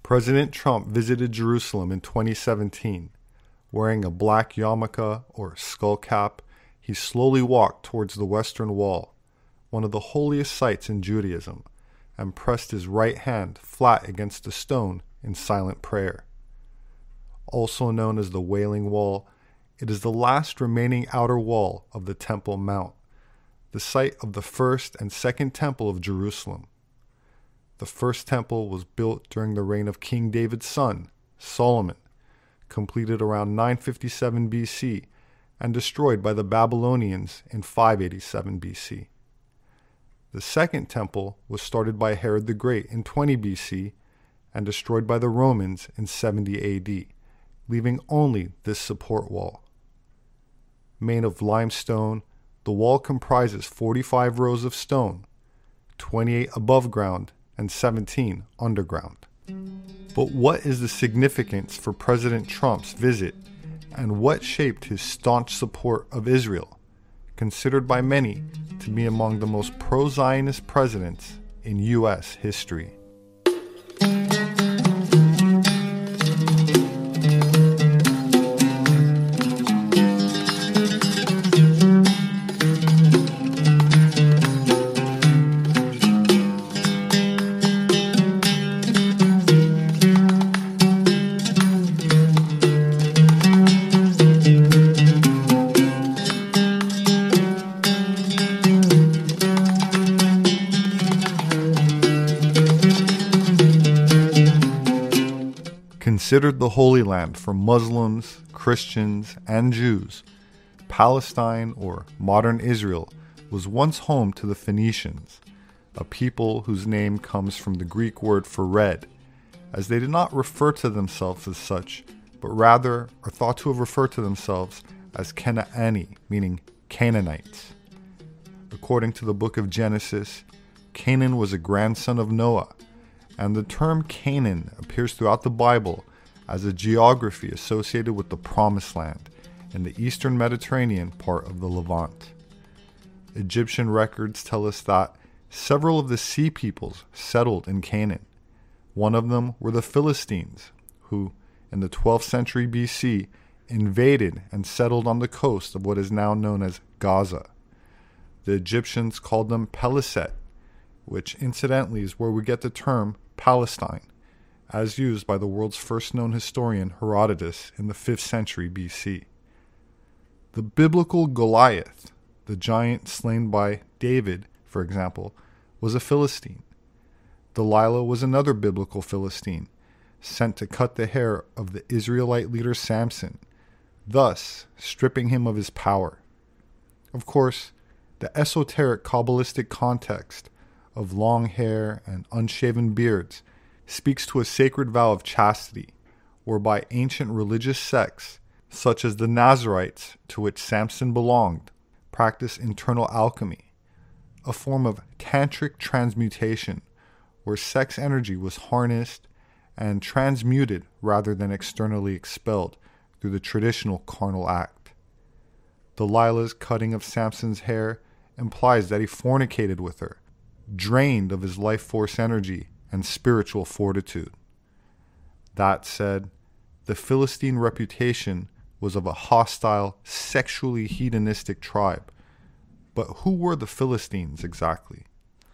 President Trump visited Jerusalem in 2017. Wearing a black yarmulke or skull cap, he slowly walked towards the Western Wall, one of the holiest sites in Judaism, and pressed his right hand flat against a stone in silent prayer. Also known as the Wailing Wall, it is the last remaining outer wall of the Temple Mount, the site of the first and second temple of Jerusalem. The first temple was built during the reign of King David's son, Solomon, completed around 957 BC and destroyed by the Babylonians in 587 BC. The second temple was started by Herod the Great in 20 BC and destroyed by the Romans in 70 AD, leaving only this support wall. Made of limestone, the wall comprises 45 rows of stone, 28 above ground and 17 underground. But what is the significance for President Trump's visit, and what shaped his staunch support of Israel, considered by many to be among the most pro-Zionist presidents in U.S. history? Considered the Holy Land for Muslims, Christians, and Jews, Palestine, or modern Israel, was once home to the Phoenicians, a people whose name comes from the Greek word for red, as they did not refer to themselves as such, but rather are thought to have referred to themselves as Canaani, meaning Canaanites. According to the book of Genesis, Canaan was a grandson of Noah, and the term Canaan appears throughout the Bible as a geography associated with the Promised Land in the eastern Mediterranean part of the Levant. Egyptian records tell us that several of the sea peoples settled in Canaan. One of them were the Philistines, who, in the 12th century BC, invaded and settled on the coast of what is now known as Gaza. The Egyptians called them Peliset, which incidentally is where we get the term Palestine, as used by the world's first known historian Herodotus in the 5th century BC. The biblical Goliath, the giant slain by David, for example, was a Philistine. Delilah was another biblical Philistine, sent to cut the hair of the Israelite leader Samson, thus stripping him of his power. Of course, the esoteric Kabbalistic context of long hair and unshaven beards speaks to a sacred vow of chastity, whereby ancient religious sects, such as the Nazarites, to which Samson belonged, practice internal alchemy, a form of tantric transmutation, where sex energy was harnessed and transmuted rather than externally expelled through the traditional carnal act. Delilah's cutting of Samson's hair implies that he fornicated with her, drained of his life force energy and spiritual fortitude. That said, the Philistine reputation was of a hostile, sexually hedonistic tribe. But who were the Philistines exactly?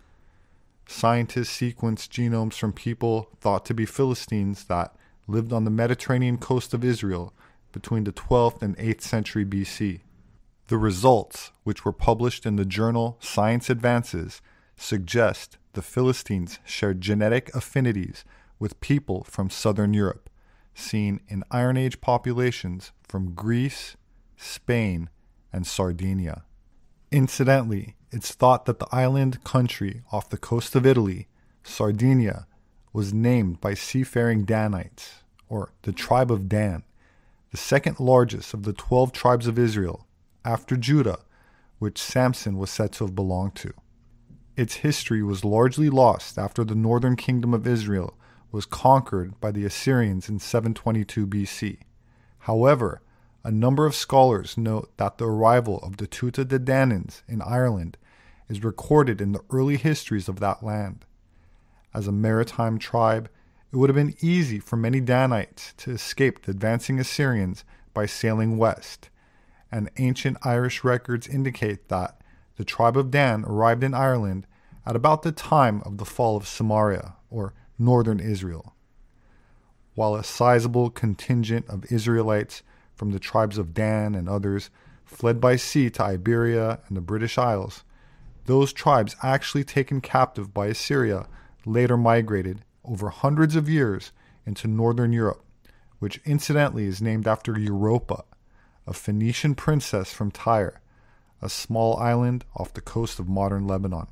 Scientists sequenced genomes from people thought to be Philistines that lived on the Mediterranean coast of Israel between the 12th and 8th century BC. The results, which were published in the journal Science Advances, suggest the Philistines shared genetic affinities with people from southern Europe, seen in Iron Age populations from Greece, Spain, and Sardinia. Incidentally, it's thought that the island country off the coast of Italy, Sardinia, was named by seafaring Danites, or the tribe of Dan, the second largest of the 12 tribes of Israel, after Judah, which Samson was said to have belonged to. Its history was largely lost after the northern kingdom of Israel was conquered by the Assyrians in 722 BC. However, a number of scholars note that the arrival of the Tuatha De Dananns in Ireland is recorded in the early histories of that land. As a maritime tribe, it would have been easy for many Danites to escape the advancing Assyrians by sailing west, and ancient Irish records indicate that the tribe of Dan arrived in Ireland at about the time of the fall of Samaria, or northern Israel. While a sizable contingent of Israelites from the tribes of Dan and others fled by sea to Iberia and the British Isles, those tribes actually taken captive by Assyria later migrated over hundreds of years into northern Europe, which incidentally is named after Europa, a Phoenician princess from Tyre, a small island off the coast of modern Lebanon.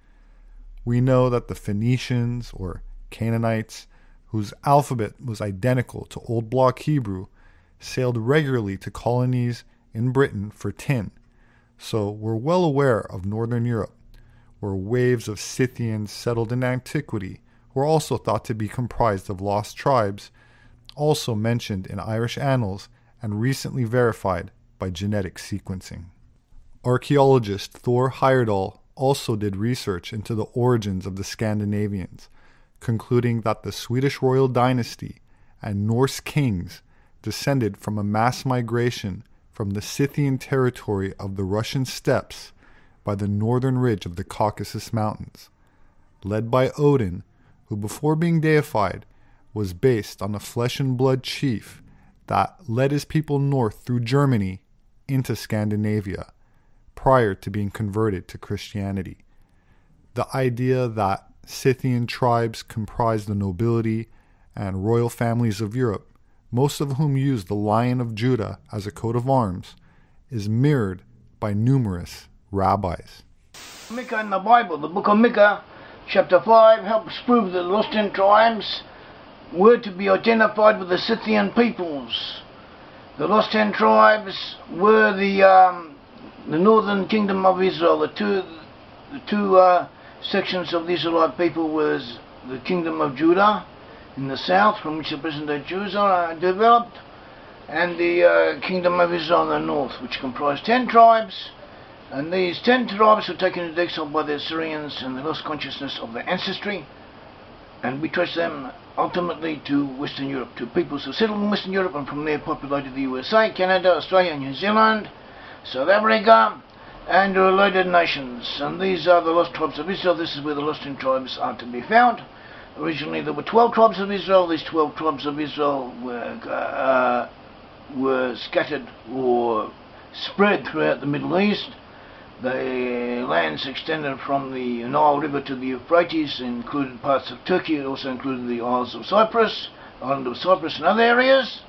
We know that the Phoenicians, or Canaanites, whose alphabet was identical to Old Block Hebrew, sailed regularly to colonies in Britain for tin, so we're well aware of northern Europe, where waves of Scythians settled in antiquity were also thought to be comprised of lost tribes, also mentioned in Irish annals and recently verified by genetic sequencing. Archaeologist Thor Heyerdahl also did research into the origins of the Scandinavians, concluding that the Swedish royal dynasty and Norse kings descended from a mass migration from the Scythian territory of the Russian steppes by the northern ridge of the Caucasus Mountains, led by Odin, who before being deified was based on a flesh and blood chief that led his people north through Germany into Scandinavia prior to being converted to Christianity. The idea that Scythian tribes comprised the nobility and royal families of Europe, most of whom used the Lion of Judah as a coat of arms, is mirrored by numerous rabbis. Micah in the Bible, the book of Micah, chapter 5, helps prove that the lost 10 tribes were to be identified with the Scythian peoples. The lost 10 tribes were the northern kingdom of Israel. The two sections of the Israelite people was the kingdom of Judah in the south, from which the present-day Jews are developed, and the kingdom of Israel in the north, which comprised 10 tribes. And these 10 tribes were taken into exile by the Assyrians, and they lost consciousness of their ancestry, and we trace them ultimately to Western Europe, to peoples who settled in Western Europe and from there populated the USA, Canada, Australia, New Zealand, South Africa, and the related nations. And these are the lost tribes of Israel. This is where the lost 10 tribes are to be found. Originally there were 12 tribes of Israel. These 12 tribes of Israel were scattered or spread throughout the Middle East. The lands extended from the Nile River to the Euphrates, included parts of Turkey. It also included the Isles of Cyprus, island of Cyprus and other areas.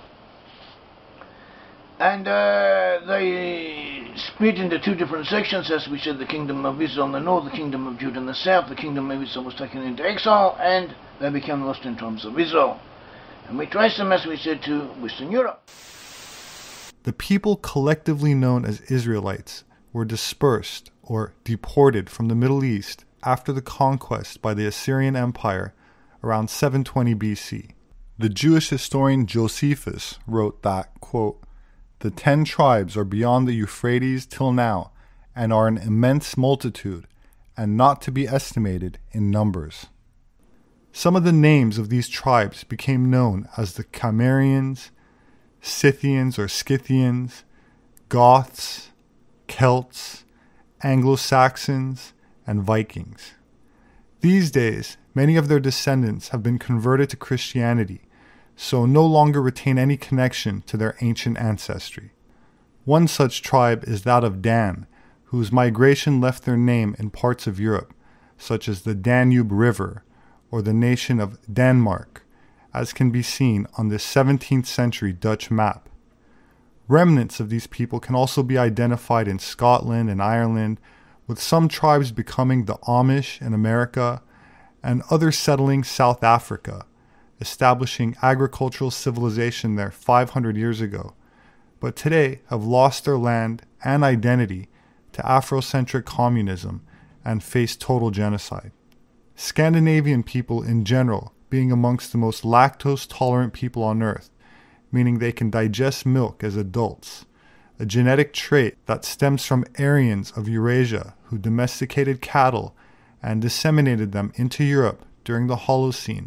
And they split into two different sections, as we said, the kingdom of Israel in the north, the kingdom of Judah in the south. The kingdom of Israel was taken into exile, and they became the lost 10 tribes of Israel. And we trace them, as we said, to Western Europe. The people collectively known as Israelites were dispersed or deported from the Middle East after the conquest by the Assyrian Empire around 720 BC. The Jewish historian Josephus wrote that, quote, "The 10 tribes are beyond the Euphrates till now, and are an immense multitude, and not to be estimated in numbers." Some of the names of these tribes became known as the Cimmerians, Scythians or Scythians, Goths, Celts, Anglo-Saxons, and Vikings. These days, many of their descendants have been converted to Christianity, so no longer retain any connection to their ancient ancestry. One such tribe is that of Dan, whose migration left their name in parts of Europe, such as the Danube River or the nation of Denmark, as can be seen on the 17th century Dutch map. Remnants of these people can also be identified in Scotland and Ireland, with some tribes becoming the Amish in America and others settling South Africa, establishing agricultural civilization there 500 years ago, but today have lost their land and identity to Afrocentric communism and face total genocide. Scandinavian people in general being amongst the most lactose-tolerant people on Earth, meaning they can digest milk as adults, a genetic trait that stems from Aryans of Eurasia who domesticated cattle and disseminated them into Europe during the Holocene,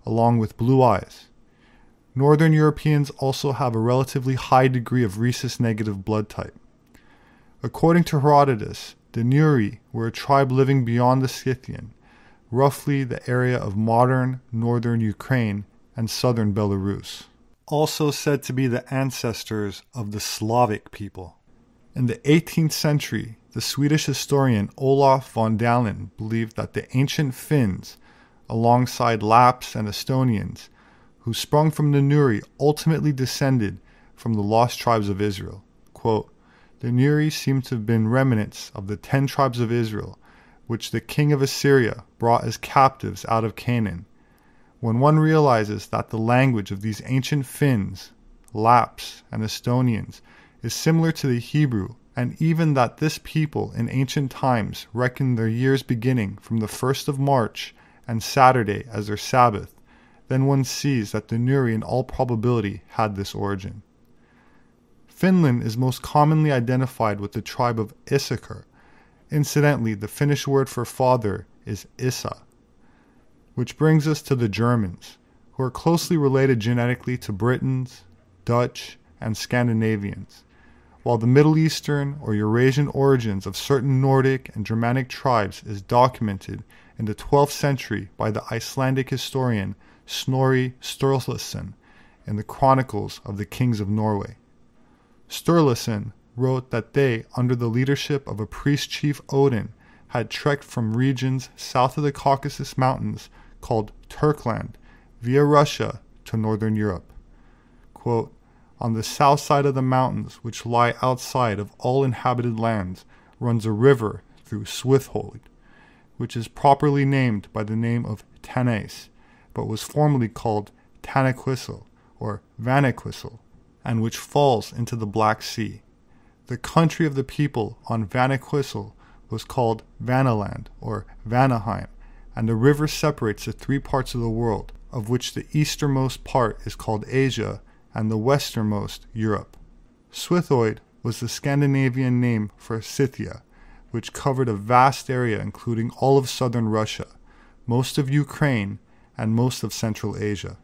along with blue eyes. Northern Europeans also have a relatively high degree of rhesus-negative blood type. According to Herodotus, the Nuri were a tribe living beyond the Scythian, roughly the area of modern northern Ukraine and southern Belarus. Also said to be the ancestors of the Slavic people. In the 18th century, the Swedish historian Olof von Dalen believed that the ancient Finns, alongside Lapps and Estonians, who sprung from the Nuri, ultimately descended from the lost tribes of Israel. Quote, the Nuri seem to have been remnants of the 10 tribes of Israel, which the king of Assyria brought as captives out of Canaan. When one realizes that the language of these ancient Finns, Lapps, and Estonians is similar to the Hebrew, and even that this people in ancient times reckoned their years beginning from the 1st of March and Saturday as their Sabbath, then one sees that the Nuri in all probability had this origin. Finland is most commonly identified with the tribe of Issachar. Incidentally, the Finnish word for father is Issa. Which brings us to the Germans, who are closely related genetically to Britons, Dutch, and Scandinavians, while the Middle Eastern or Eurasian origins of certain Nordic and Germanic tribes is documented in the 12th century by the Icelandic historian Snorri Sturluson in the Chronicles of the Kings of Norway. Sturluson wrote that they, under the leadership of a priest chief Odin, had trekked from regions south of the Caucasus Mountains called Turkland via Russia to northern Europe. Quote, on the south side of the mountains, which lie outside of all inhabited lands, runs a river through Swithoid, which is properly named by the name of Tanais, but was formerly called Tanaquissel or Vanaquissel, and which falls into the Black Sea. The country of the people on Vanaquissel was called Vanaland or Vanaheim, and the river separates the 3 parts of the world, of which the easternmost part is called Asia and the westernmost Europe. Swithoid was the Scandinavian name for Scythia, which covered a vast area including all of southern Russia, most of Ukraine, and most of Central Asia.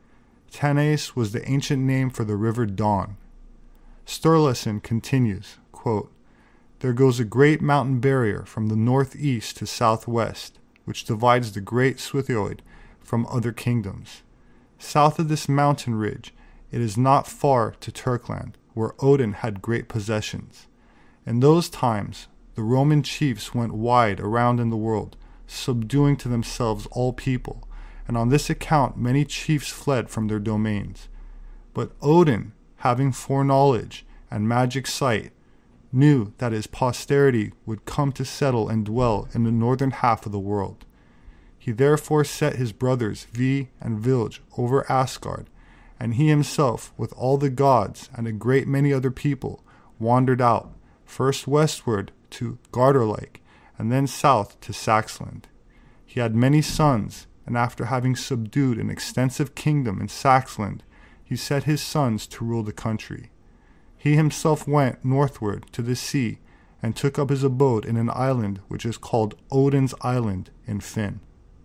Tanais was the ancient name for the river Don. Sturluson continues, quote, there goes a great mountain barrier from the northeast to southwest, which divides the great Swithoid from other kingdoms. South of this mountain ridge, it is not far to Turkland, where Odin had great possessions. In those times, the Roman chiefs went wide around in the world, subduing to themselves all people, and on this account many chiefs fled from their domains. But Odin, having foreknowledge and magic sight, knew that his posterity would come to settle and dwell in the northern half of the world. He therefore set his brothers Ve and Vilge over Asgard, and he himself, with all the gods and a great many other people, wandered out, first westward to Gardarlike, and then south to Saxland. He had many sons, and after having subdued an extensive kingdom in Saxland, he set his sons to rule the country. He himself went northward to the sea, and took up his abode in an island which is called Odin's Island in Finn.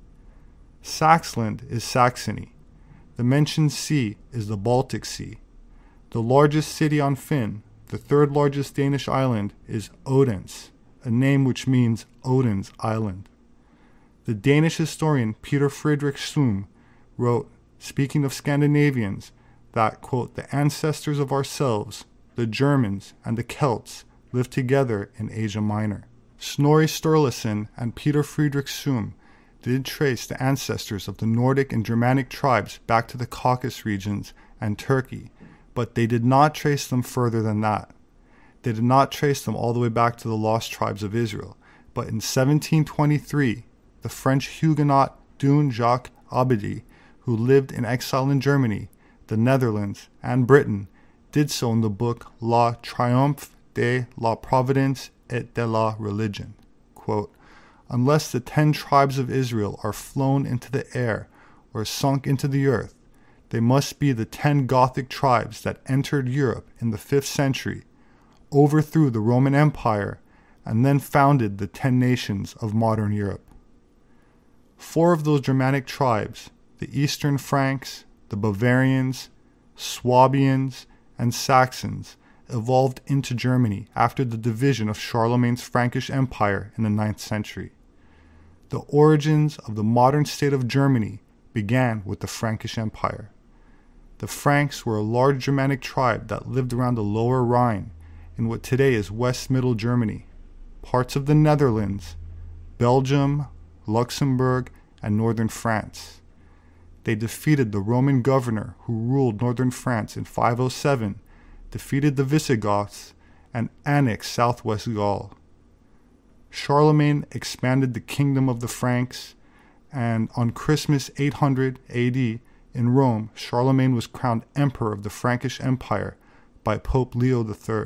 Saxland is Saxony. The mentioned sea is the Baltic Sea. The largest city on Finn, the 3rd largest Danish island, is Odense, a name which means Odin's Island. The Danish historian Peter Friedrich Suhm wrote, speaking of Scandinavians, that, quote, the ancestors of ourselves, the Germans and the Celts, lived together in Asia Minor. Snorri Sturluson and Peter Friedrich Suhm did trace the ancestors of the Nordic and Germanic tribes back to the Caucasus regions and Turkey, but they did not trace them further than that. They did not trace them all the way back to the lost tribes of Israel, but in 1723, the French Huguenot Dun Jacques Abadie, who lived in exile in Germany, the Netherlands, and Britain, did so in the book La Triomphe de la Providence et de la Religion. Quote, unless the 10 tribes of Israel are flown into the air or sunk into the earth, they must be the 10 Gothic tribes that entered Europe in the 5th century, overthrew the Roman Empire, and then founded the 10 nations of modern Europe. 4 of those Germanic tribes, the Eastern Franks, the Bavarians, Swabians, and Saxons evolved into Germany after the division of Charlemagne's Frankish Empire in the 9th century. The origins of the modern state of Germany began with the Frankish Empire. The Franks were a large Germanic tribe that lived around the Lower Rhine in what today is West Middle Germany, parts of the Netherlands, Belgium, Luxembourg, and northern France. They defeated the Roman governor who ruled northern France in 507, defeated the Visigoths, and annexed southwest Gaul. Charlemagne expanded the kingdom of the Franks, and on Christmas 800 AD in Rome, Charlemagne was crowned emperor of the Frankish Empire by Pope Leo III.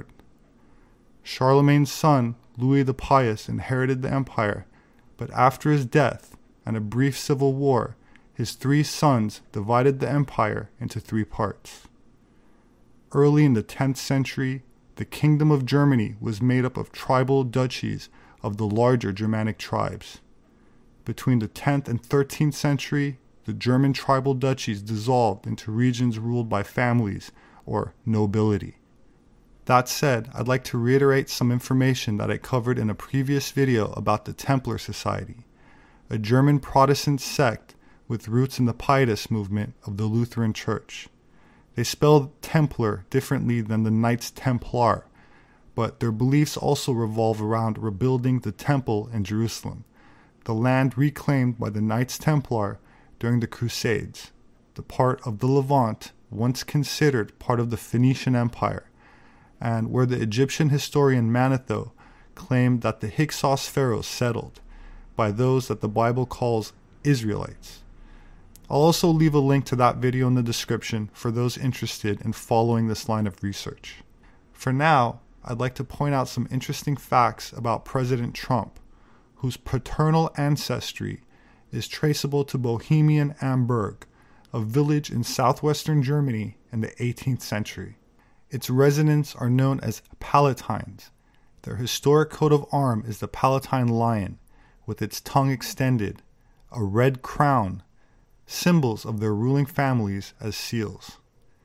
Charlemagne's son, Louis the Pious, inherited the empire, but after his death and a brief civil war, his 3 sons divided the empire into 3 parts. Early in the 10th century, the Kingdom of Germany was made up of tribal duchies of the larger Germanic tribes. Between the 10th and 13th century, the German tribal duchies dissolved into regions ruled by families or nobility. That said, I'd like to reiterate some information that I covered in a previous video about the Templar Society, a German Protestant sect with roots in the Pietist movement of the Lutheran Church. They spell Templar differently than the Knights Templar, but their beliefs also revolve around rebuilding the temple in Jerusalem, the land reclaimed by the Knights Templar during the Crusades, the part of the Levant once considered part of the Phoenician Empire, and where the Egyptian historian Manetho claimed that the Hyksos pharaohs settled, by those that the Bible calls Israelites. I'll also leave a link to that video in the description for those interested in following this line of research. For now, I'd like to point out some interesting facts about President Trump, whose paternal ancestry is traceable to Bohemian Amberg, a village in southwestern Germany in the 18th century. Its residents are known as Palatines. Their historic coat of arms is the Palatine lion, with its tongue extended, a red crown, symbols of their ruling families as seals,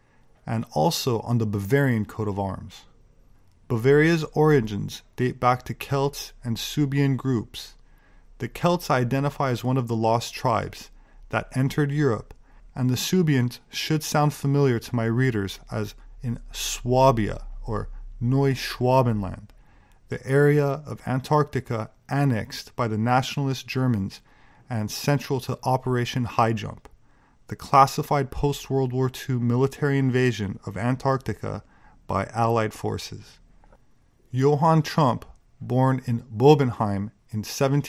and also on the Bavarian coat of arms. Bavaria's origins date back to Celts and Suebian groups. The Celts identify as one of the lost tribes that entered Europe, and the Suebians should sound familiar to my readers as in Swabia or Neuschwabenland, the area of Antarctica annexed by the nationalist Germans and central to Operation High Jump, the classified post-World War II military invasion of Antarctica by Allied forces. Johann Trump, born in Bobenheim in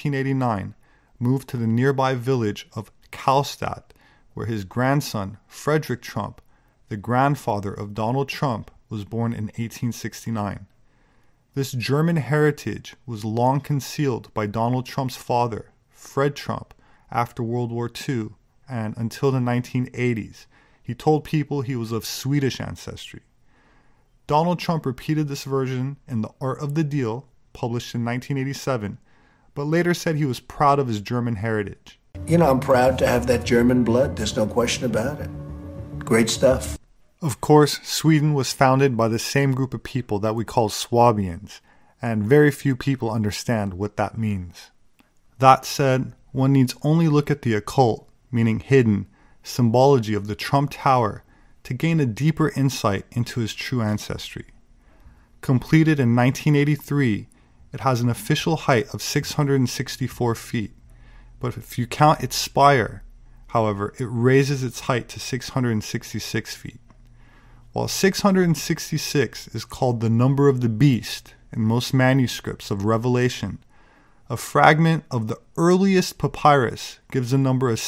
1789, moved to the nearby village of Karlstadt, where his grandson, Frederick Trump, the grandfather of Donald Trump, was born in 1869. This German heritage was long concealed by Donald Trump's father, Fred Trump, after World War II, and until the 1980s, he told people he was of Swedish ancestry. Donald Trump repeated this version in The Art of the Deal, published in 1987, but later said he was proud of his German heritage. You know, I'm proud to have that German blood. There's no question about it. Great stuff. Of course, Sweden was founded by the same group of people that we call Swabians, and very few people understand what that means. That said, one needs only look at the occult, meaning hidden, symbology of the Trump Tower to gain a deeper insight into his true ancestry. Completed in 1983, it has an official height of 664 feet, but if you count its spire, however, it raises its height to 666 feet. While 666 is called the number of the beast in most manuscripts of Revelation, a fragment of the earliest papyrus gives the number of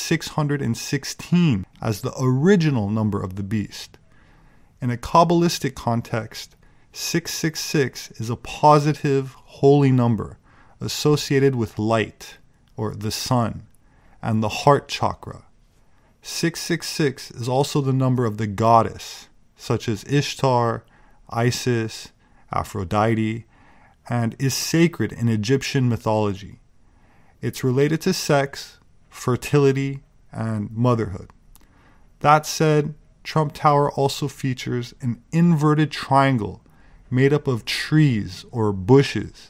616 as the original number of the beast. In a Kabbalistic context, 666 is a positive, holy number associated with light, or the sun, and the heart chakra. 666 is also the number of the goddess, such as Ishtar, Isis, Aphrodite, and is sacred in Egyptian mythology. It's related to sex, fertility, and motherhood. That said, Trump Tower also features an inverted triangle made up of trees or bushes.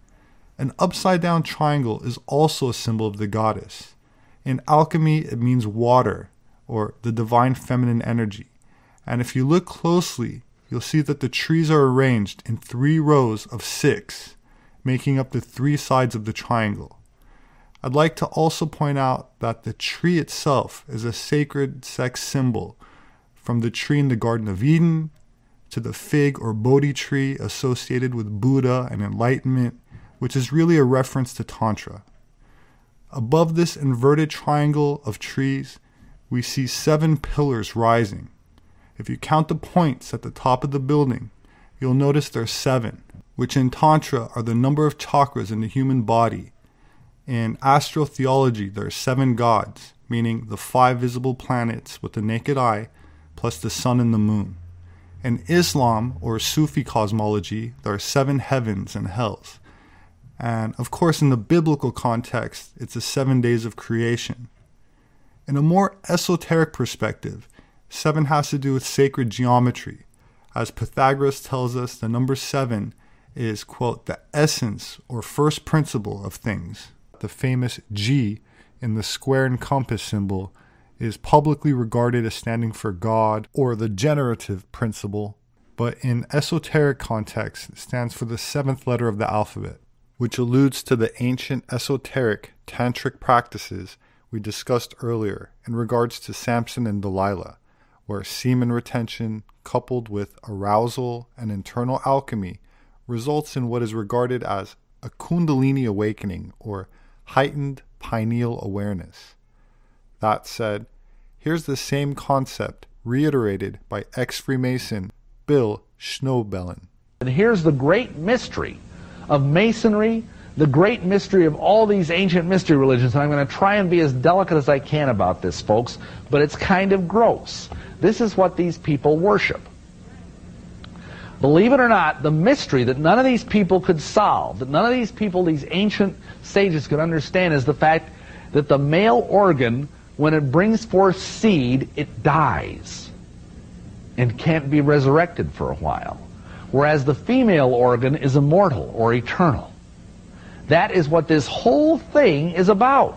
An upside-down triangle is also a symbol of the goddess. In alchemy, it means water, or the divine feminine energy. And if you look closely, you'll see that the trees are arranged in 3 rows of 6, making up the 3 sides of the triangle. I'd like to also point out that the tree itself is a sacred sex symbol, from the tree in the Garden of Eden to the fig or Bodhi tree associated with Buddha and enlightenment, which is really a reference to Tantra. Above this inverted triangle of trees, we see 7 pillars rising. If you count the points at the top of the building, you'll notice there's 7, which in Tantra are the number of chakras in the human body. In astrotheology, there are 7 gods, meaning the 5 visible planets with the naked eye, plus the sun and the moon. In Islam, or Sufi cosmology, there are 7 heavens and hells. And of course, in the biblical context, it's the 7 days of creation. In a more esoteric perspective, 7 has to do with sacred geometry. As Pythagoras tells us, the number 7 is, quote, the essence or first principle of things. The famous G in the square and compass symbol is publicly regarded as standing for God or the generative principle, but in esoteric context, it stands for the 7th letter of the alphabet, which alludes to the ancient esoteric tantric practices we discussed earlier in regards to Samson and Delilah, where semen retention coupled with arousal and internal alchemy results in what is regarded as a Kundalini awakening or heightened pineal awareness. That said, here's the same concept reiterated by ex-Freemason Bill Schnoebelen. And here's the great mystery of Masonry, the great mystery of all these ancient mystery religions. And I'm going to try and be as delicate as I can about this, folks, but it's kind of gross. This is what these people worship. Believe it or not, the mystery that none of these people could solve, that none of these people, these ancient sages could understand, is the fact that the male organ, when it brings forth seed, it dies and can't be resurrected for a while. Whereas the female organ is immortal or eternal. That is what this whole thing is about.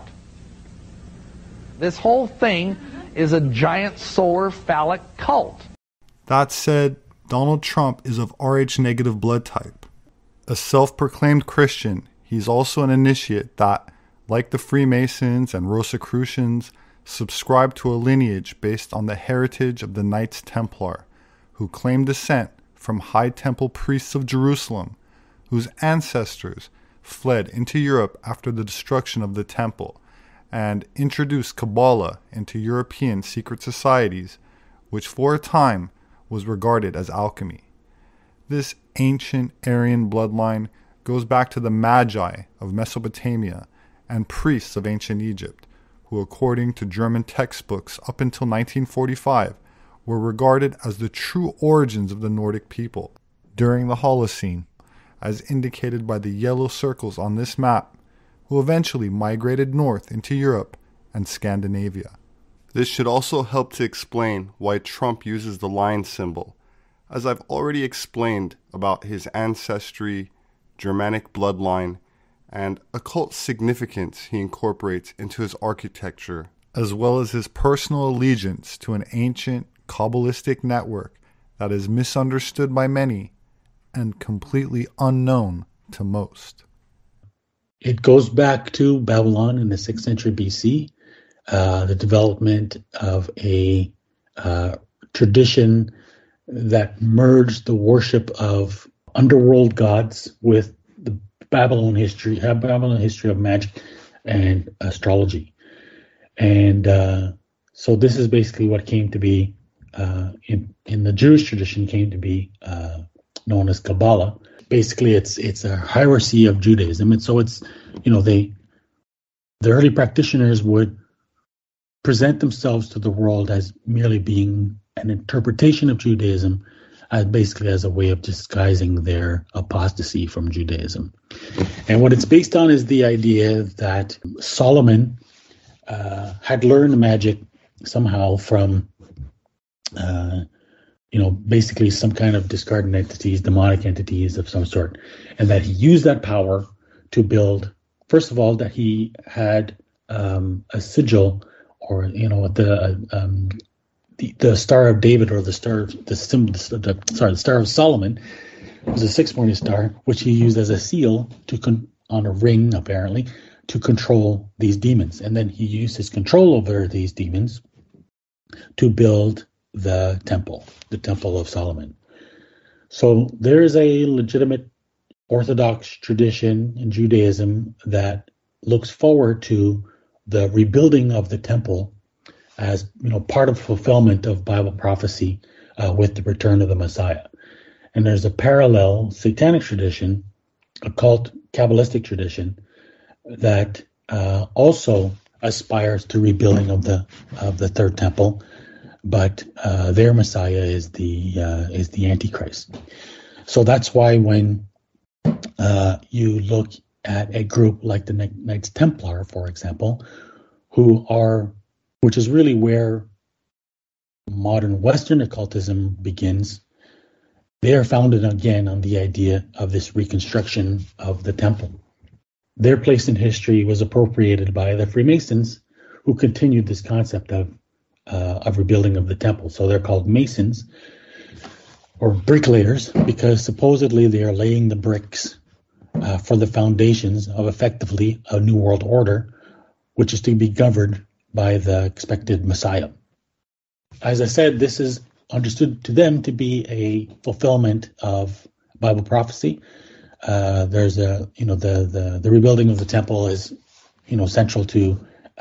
This whole thing is a giant solar phallic cult. That said, Donald Trump is of Rh negative blood type. A self-proclaimed Christian, he's also an initiate that, like the Freemasons and Rosicrucians, subscribe to a lineage based on the heritage of the Knights Templar, who claim descent from High Temple priests of Jerusalem, whose ancestors fled into Europe after the destruction of the temple, and introduced Kabbalah into European secret societies, which for a time was regarded as alchemy. This ancient Aryan bloodline goes back to the Magi of Mesopotamia and priests of ancient Egypt, who according to German textbooks up until 1945 were regarded as the true origins of the Nordic people. During the Holocene, as indicated by the yellow circles on this map, who eventually migrated north into Europe and Scandinavia. This should also help to explain why Trump uses the lion symbol, as I've already explained about his ancestry, Germanic bloodline, and occult significance he incorporates into his architecture, as well as his personal allegiance to an ancient Kabbalistic network that is misunderstood by many and completely unknown to most. It goes back to Babylon in the 6th century BC, the development of a tradition that merged the worship of underworld gods with the Babylon history of magic and astrology. And so this is basically what came to be, in the Jewish tradition, came to be known as Kabbalah. Basically, it's a hierarchy of Judaism. And so it's, the early practitioners would present themselves to the world as merely being an interpretation of Judaism, basically as a way of disguising their apostasy from Judaism. And what it's based on is the idea that Solomon had learned magic somehow from basically some kind of discarded entities, demonic entities of some sort, and that he used that power to build. First of all, that he had a sigil, or the Star of David, or the Star of Solomon, was a 6-pointed star, which he used as a seal on a ring, apparently, to control these demons. And then he used his control over these demons to build the Temple of Solomon. So there is a legitimate Orthodox tradition in Judaism that looks forward to the rebuilding of the temple as part of fulfillment of Bible prophecy with the return of the Messiah. And there's a parallel satanic tradition, occult Kabbalistic tradition, that also aspires to rebuilding of the third temple, but their Messiah is the Antichrist. So that's why when you look at a group like the Knights Templar, for example, which is really where modern Western occultism begins, they are founded again on the idea of this reconstruction of the temple. Their place in history was appropriated by the Freemasons, who continued this concept of rebuilding of the temple. So they're called Masons or bricklayers because supposedly they are laying the bricks for the foundations of effectively a new world order, which is to be governed by the expected Messiah. As I said, this is understood to them to be a fulfillment of Bible prophecy. There's the rebuilding of the temple is central to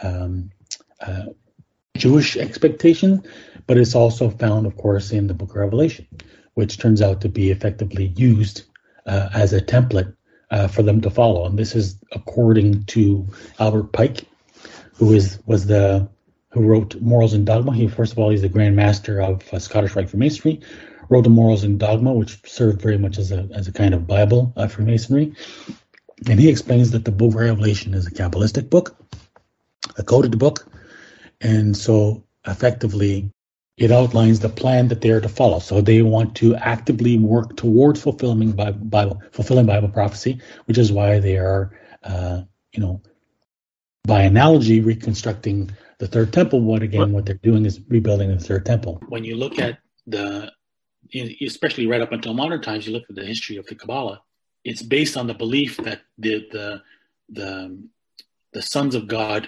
Jewish expectation, but it's also found, of course, in the Book of Revelation, which turns out to be effectively used as a template for them to follow. And this is according to Albert Pike, who wrote Morals and Dogma. He's the Grand Master of Scottish Rite Freemasonry, wrote the Morals and Dogma, which served very much as a kind of Bible for Freemasonry. And he explains that the Book of Revelation is a Kabbalistic book, a coded book, and so effectively it outlines the plan that they are to follow. So they want to actively work towards fulfilling Bible prophecy, which is why they are, by analogy, reconstructing the third temple. What they're doing is rebuilding the third temple. When you look at especially right up until modern times, you look at the history of the Kabbalah, it's based on the belief that the sons of God,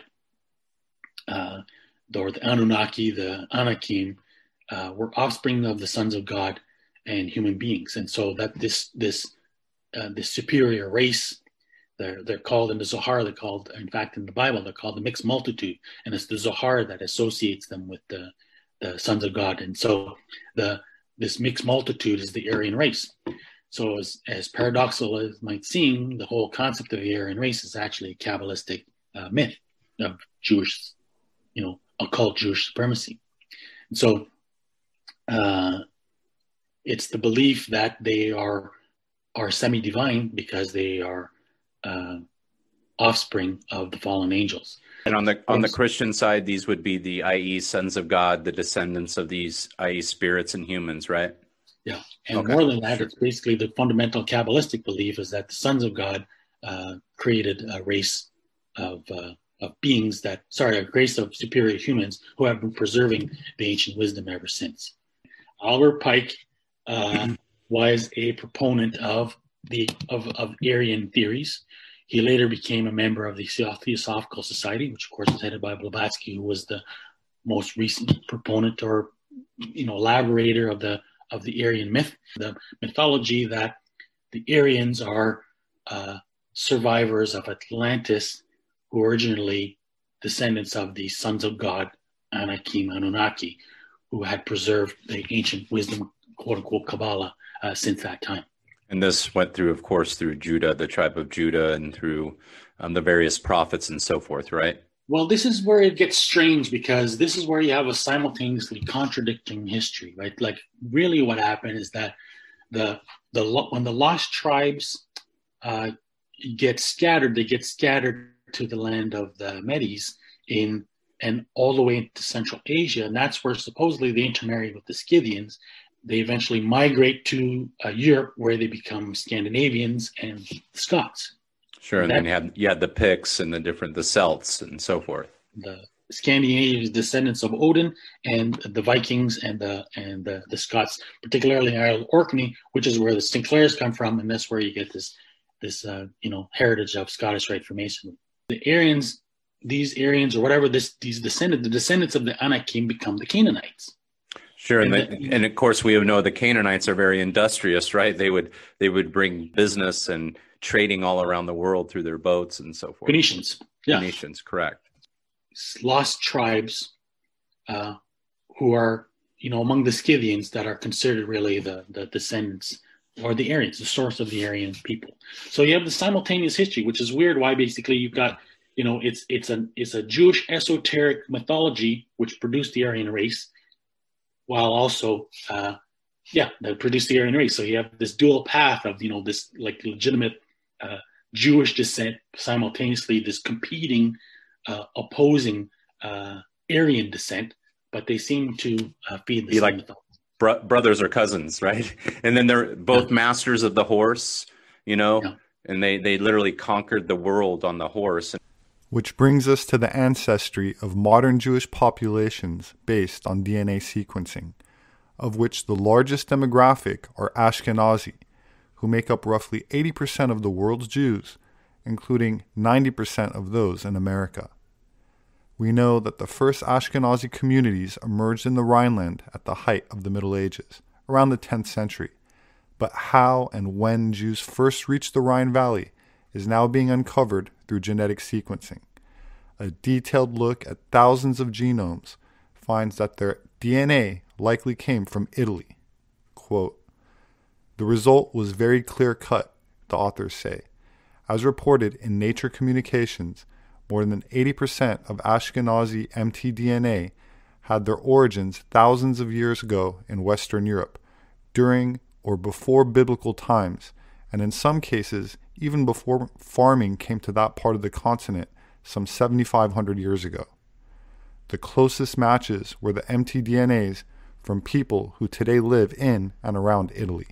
or the Anunnaki, the Anakim, were offspring of the sons of God and human beings, and so that this superior race, they're called in the Zohar. They're called, in fact, in the Bible, they're called the mixed multitude, and it's the Zohar that associates them with the sons of God, and so this mixed multitude is the Aryan race. So as paradoxical as it might seem, the whole concept of the Aryan race is actually a Kabbalistic myth of Jewish, occult Jewish supremacy. And so it's the belief that they are semi-divine because they are offspring of the fallen angels. And on the Christian side, these would be the, i.e., sons of God, the descendants of these, i.e., spirits and humans, right? Yeah, and more than that, it's basically the fundamental Kabbalistic belief is that the sons of God created a race of beings a race of superior humans who have been preserving the ancient wisdom ever since. Albert Pike was a proponent of Aryan theories. He later became a member of the Theosophical Society, which of course was headed by Blavatsky, who was the most recent proponent or elaborator of the Aryan myth, the mythology that the Aryans are survivors of Atlantis, who are originally descendants of the sons of God, Anakim, Anunnaki, who had preserved the ancient wisdom, quote unquote, Kabbalah since that time. And this went through, of course, through Judah, the tribe of Judah, and through the various prophets and so forth, right? Well, this is where it gets strange, because this is where you have a simultaneously contradicting history, right? Like, really what happened is that when the lost tribes get scattered, they get scattered to the land of the Medes in and all the way into Central Asia. And that's where supposedly they intermarry with the Scythians. They eventually migrate to Europe, where they become Scandinavians and Scots. Sure, and then you had the Picts and the Celts and so forth. The Scandinavian descendants of Odin, and the Vikings and the Scots, particularly in Ireland, Orkney, which is where the Sinclairs come from, and that's where you get this heritage of Scottish Rite Freemasonry. The Aryans, these Aryans or whatever, the descendants of the Anakim become the Canaanites. Sure, and of course we know the Canaanites are very industrious, right? They would bring business and trading all around the world through their boats and so forth. Phoenicians, yeah. Phoenicians, correct. Lost tribes who are, among the Scythians, that are considered really the descendants or the Aryans, the source of the Aryan people. So you have the simultaneous history, which is weird. Why basically you've got, it's a Jewish esoteric mythology which produced the Aryan race, while also, that produced the Aryan race. So you have this dual path of, this like legitimate Jewish descent, simultaneously this competing, opposing Aryan descent, but they seem to feed the same like brothers or cousins, right? And then they're both masters of the horse, and they literally conquered the world on the horse. Which brings us to the ancestry of modern Jewish populations based on DNA sequencing, of which the largest demographic are Ashkenazi, who make up roughly 80% of the world's Jews, including 90% of those in America. We know that the first Ashkenazi communities emerged in the Rhineland at the height of the Middle Ages, around the 10th century. But how and when Jews first reached the Rhine Valley is now being uncovered through genetic sequencing. A detailed look at thousands of genomes finds that their DNA likely came from Italy. Quote, "The result was very clear-cut," the authors say. As reported in Nature Communications, more than 80% of Ashkenazi mtDNA had their origins thousands of years ago in Western Europe, during or before biblical times, and in some cases even before farming came to that part of the continent some 7,500 years ago. The closest matches were the mtDNAs from people who today live in and around Italy.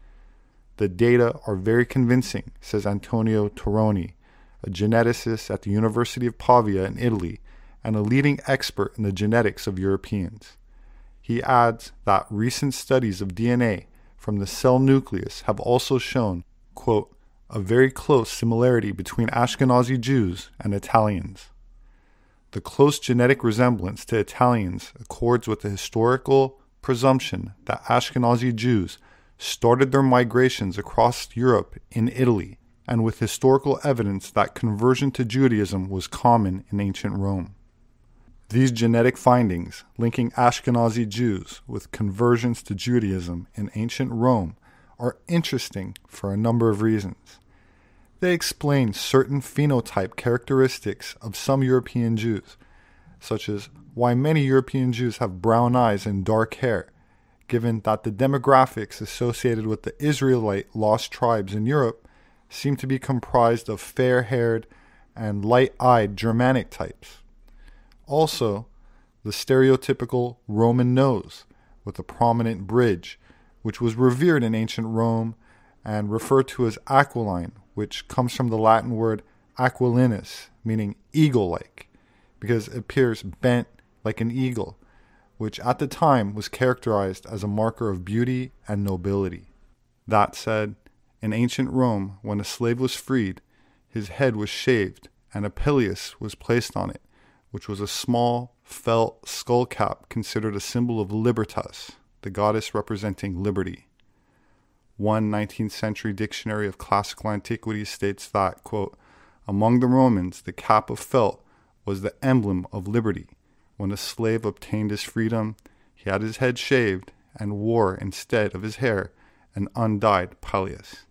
The data are very convincing, says Antonio Toroni, a geneticist at the University of Pavia in Italy and a leading expert in the genetics of Europeans. He adds that recent studies of DNA from the cell nucleus have also shown, quote, "a very close similarity between Ashkenazi Jews and Italians." The close genetic resemblance to Italians accords with the historical presumption that Ashkenazi Jews started their migrations across Europe in Italy, and with historical evidence that conversion to Judaism was common in ancient Rome. These genetic findings, linking Ashkenazi Jews with conversions to Judaism in ancient Rome, are interesting for a number of reasons. They explain certain phenotype characteristics of some European Jews, such as why many European Jews have brown eyes and dark hair, given that the demographics associated with the Israelite lost tribes in Europe seem to be comprised of fair-haired and light-eyed Germanic types. Also, the stereotypical Roman nose with a prominent bridge, which was revered in ancient Rome and referred to as aquiline, which comes from the Latin word aquilinus, meaning eagle-like, because it appears bent like an eagle, which at the time was characterized as a marker of beauty and nobility. That said, in ancient Rome, when a slave was freed, his head was shaved and a pileus was placed on it, which was a small felt skull cap considered a symbol of Libertas, the goddess representing liberty. One 19th century dictionary of classical antiquity states that, quote, "Among the Romans, the cap of felt was the emblem of liberty. When a slave obtained his freedom, he had his head shaved and wore instead of his hair an undyed pileus."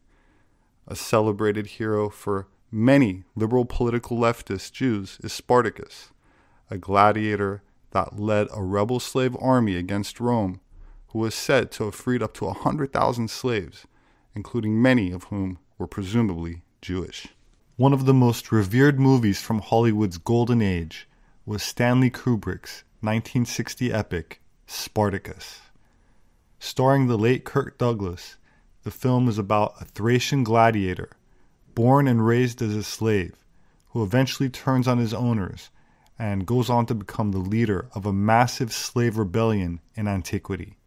A celebrated hero for many liberal political leftist Jews is Spartacus, a gladiator that led a rebel slave army against Rome, who was said to have freed up to 100,000 slaves, including many of whom were presumably Jewish. One of the most revered movies from Hollywood's golden age was Stanley Kubrick's 1960 epic, Spartacus. Starring the late Kirk Douglas, the film is about a Thracian gladiator, born and raised as a slave, who eventually turns on his owners and goes on to become the leader of a massive slave rebellion in antiquity.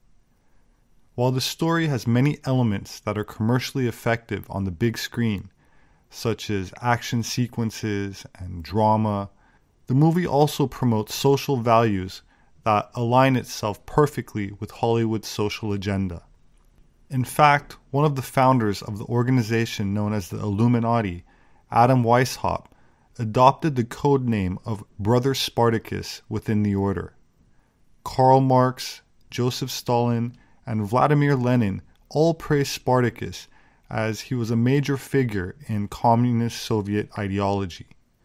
While the story has many elements that are commercially effective on the big screen, such as action sequences and drama, the movie also promotes social values that align itself perfectly with Hollywood's social agenda. In fact, one of the founders of the organization known as the Illuminati, Adam Weishaupt, adopted the code name of Brother Spartacus within the order. Karl Marx, Joseph Stalin, and Vladimir Lenin all praised Spartacus as he was a major figure in communist Soviet ideology.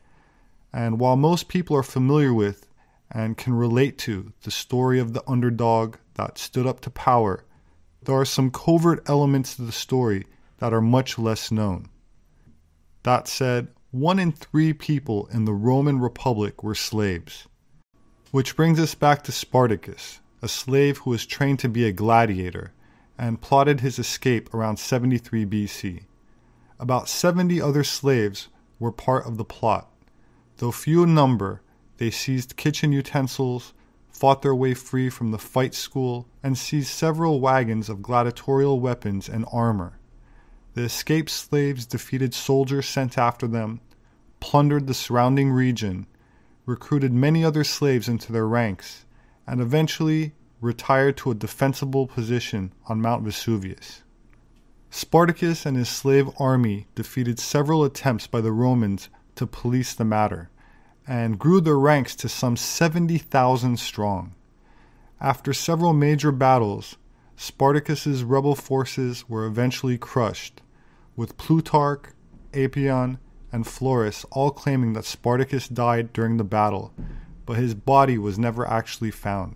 And while most people are familiar with and can relate to the story of the underdog that stood up to power, there are some covert elements to the story that are much less known. That said, 1 in 3 people in the Roman Republic were slaves. Which brings us back to Spartacus, a slave who was trained to be a gladiator and plotted his escape around 73 BC. About 70 other slaves were part of the plot. Though few in number, they seized kitchen utensils, fought their way free from the fight school, and seized several wagons of gladiatorial weapons and armor. The escaped slaves defeated soldiers sent after them, plundered the surrounding region, recruited many other slaves into their ranks, and eventually retired to a defensible position on Mount Vesuvius. Spartacus and his slave army defeated several attempts by the Romans to police the matter, and grew their ranks to some 70,000 strong. After several major battles, Spartacus's rebel forces were eventually crushed, with Plutarch, Apion, and Florus all claiming that Spartacus died during the battle, but his body was never actually found.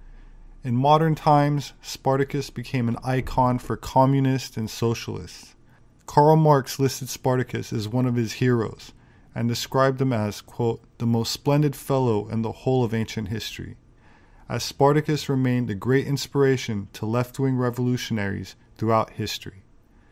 In modern times, Spartacus became an icon for communists and socialists. Karl Marx listed Spartacus as one of his heroes, and described him as, quote, the most splendid fellow in the whole of ancient history, as Spartacus remained a great inspiration to left-wing revolutionaries throughout history.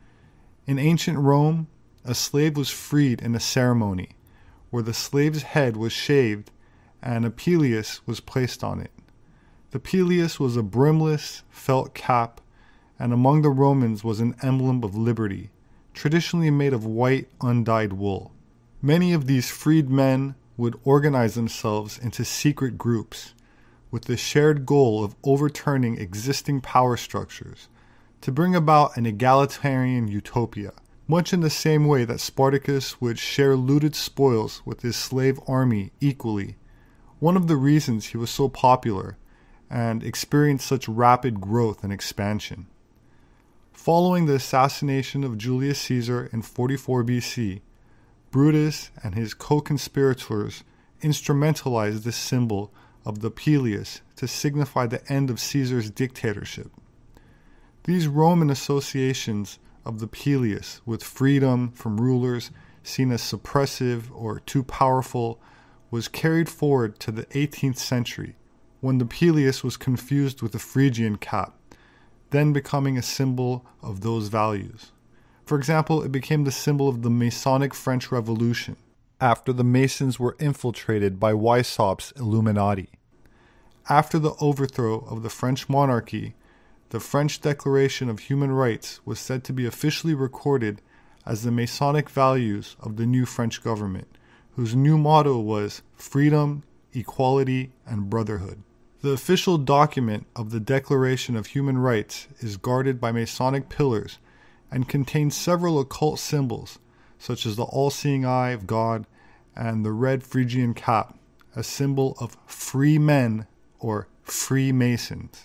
In ancient Rome, a slave was freed in a ceremony where the slave's head was shaved and a pileus was placed on it. The pileus was a brimless felt cap, and among the Romans was an emblem of liberty, traditionally made of white, undyed wool. Many of these freed men would organize themselves into secret groups with the shared goal of overturning existing power structures to bring about an egalitarian utopia, much in the same way that Spartacus would share looted spoils with his slave army equally. One of the reasons he was so popular and experienced such rapid growth and expansion. Following the assassination of Julius Caesar in 44 BC, Brutus and his co-conspirators instrumentalized this symbol of the pileus to signify the end of Caesar's dictatorship. These Roman associations of the pileus with freedom from rulers seen as suppressive or too powerful was carried forward to the 18th century, when the pileus was confused with the Phrygian cap, then becoming a symbol of those values. For example, it became the symbol of the Masonic French Revolution, after the Masons were infiltrated by Weishaupt's Illuminati. After the overthrow of the French monarchy, the French Declaration of Human Rights was said to be officially recorded as the Masonic values of the new French government, whose new motto was freedom, equality, and brotherhood. The official document of the Declaration of Human Rights is guarded by Masonic pillars and contains several occult symbols, such as the all-seeing eye of God and the red Phrygian cap, a symbol of free men or Freemasons.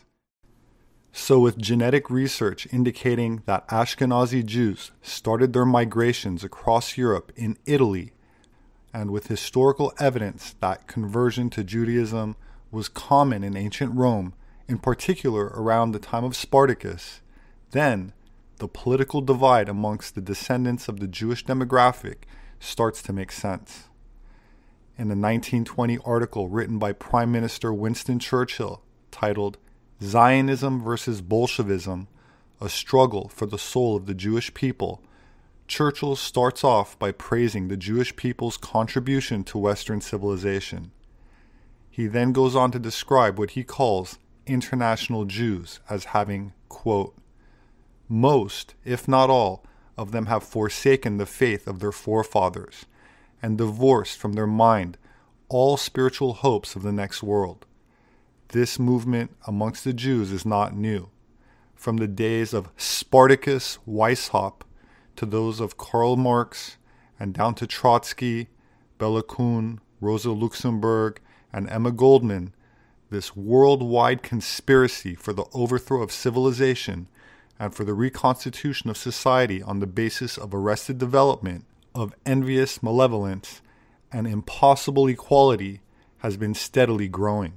So with genetic research indicating that Ashkenazi Jews started their migrations across Europe in Italy, and with historical evidence that conversion to Judaism was common in ancient Rome, in particular around the time of Spartacus, then the political divide amongst the descendants of the Jewish demographic starts to make sense. in a 1920 article written by Prime Minister Winston Churchill titled Zionism versus Bolshevism, a Struggle for the Soul of the Jewish People, Churchill starts off by praising the Jewish people's contribution to Western civilization. He then goes on to describe what he calls international Jews as having, quote, most, if not all, of them have forsaken the faith of their forefathers and divorced from their mind all spiritual hopes of the next world. This movement amongst the Jews is not new. From the days of Spartacus Weishaupt to those of Karl Marx and down to Trotsky, Bela Kun, Rosa Luxemburg, and Emma Goldman, this worldwide conspiracy for the overthrow of civilization and for the reconstitution of society on the basis of arrested development, of envious malevolence, and impossible equality has been steadily growing.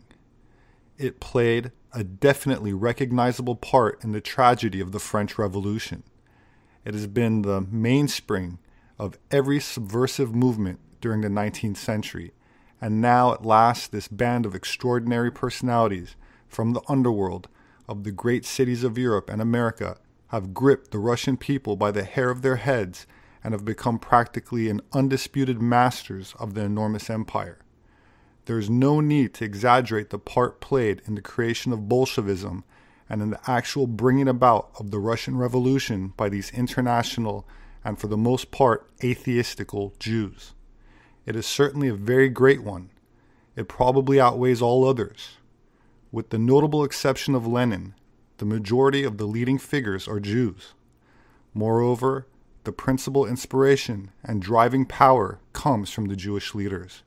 It played a definitely recognizable part in the tragedy of the French Revolution. It has been the mainspring of every subversive movement during the 19th century, and now at last this band of extraordinary personalities from the underworld of the great cities of Europe and America have gripped the Russian people by the hair of their heads and have become practically and undisputed masters of the enormous empire. There is no need to exaggerate the part played in the creation of Bolshevism and in the actual bringing about of the Russian Revolution by these international and for the most part atheistical Jews. It is certainly a very great one. It probably outweighs all others. With the notable exception of Lenin, the majority of the leading figures are Jews. Moreover, the principal inspiration and driving power comes from the Jewish leaders.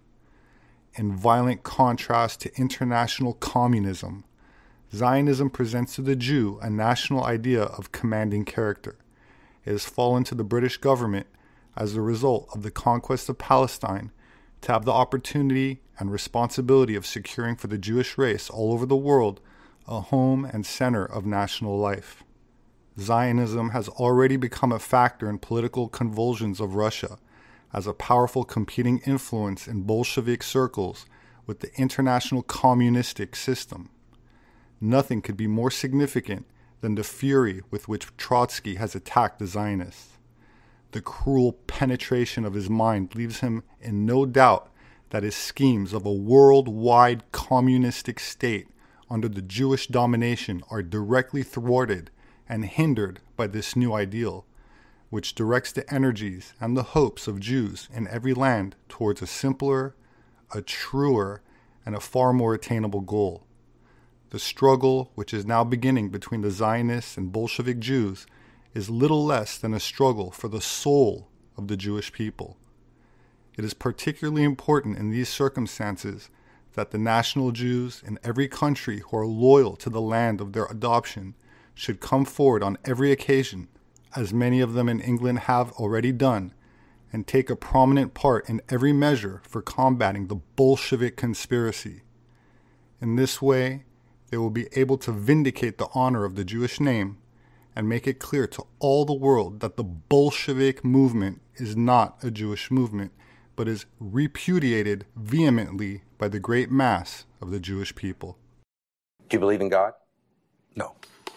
In violent contrast to international communism, Zionism presents to the Jew a national idea of commanding character. It has fallen to the British government as a result of the conquest of Palestine to have the opportunity and responsibility of securing for the Jewish race all over the world a home and center of national life. Zionism has already become a factor in political convulsions of Russia as a powerful competing influence in Bolshevik circles with the international communistic system. Nothing could be more significant than the fury with which Trotsky has attacked the Zionists. The cruel penetration of his mind leaves him in no doubt that his schemes of a worldwide communistic state under the Jewish domination are directly thwarted and hindered by this new ideal, which directs the energies and the hopes of Jews in every land towards a simpler, a truer, and a far more attainable goal. The struggle which is now beginning between the Zionists and Bolshevik Jews is little less than a struggle for the soul of the Jewish people. It is particularly important in these circumstances that the national Jews in every country who are loyal to the land of their adoption should come forward on every occasion, as many of them in England have already done, and take a prominent part in every measure for combating the Bolshevik conspiracy. In this way, they will be able to vindicate the honor of the Jewish name and make it clear to all the world that the Bolshevik movement is not a Jewish movement, but is repudiated vehemently by the great mass of the Jewish people. Do you believe in God? No.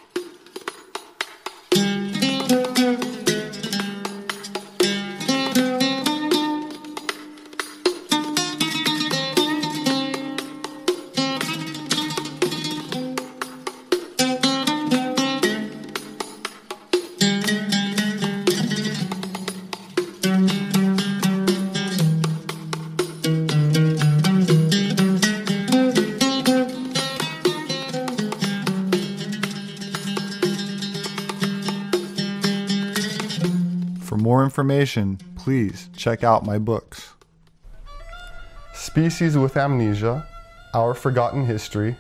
For more information, please check out my books. Species with Amnesia, Our Forgotten History.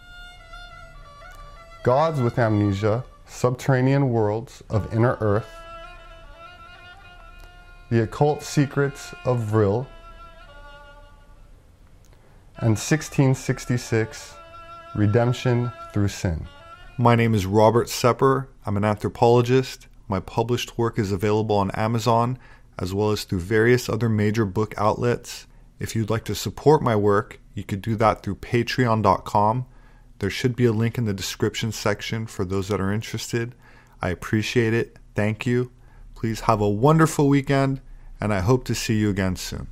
Gods with Amnesia, Subterranean Worlds of Inner Earth. The Occult Secrets of Vril. And 1666, Redemption Through Sin. My name is Robert Sepper. I'm an anthropologist. My published work is available on Amazon, as well as through various other major book outlets, If you'd like to support my work, you could do that through patreon.com. There should be a link in the description section for those that are interested. I appreciate it. Thank you. Please have a wonderful weekend, and I hope to see you again soon.